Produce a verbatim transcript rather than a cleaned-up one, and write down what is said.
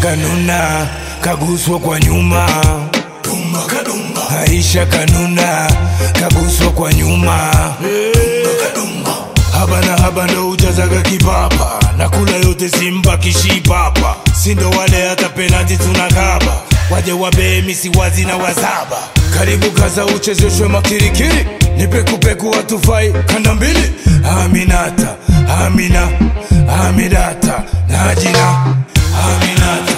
kanuna kaguswa kwa nyuma, dumba kadumba. Aisha kanuna kaguswa kwa nyuma, Dumba kadumba. haba na haba ndo ujazaga kipapa, na kula yote simba kishipapa. Sindo wale hata penalti tunakaba, waje wabe misi wazi na wazaba. Karibu kaza uchezeshwe makirikiri, nipe kupeku watufai kanda mbili. Aminata, Amina, Amidata, Najina, Aminata.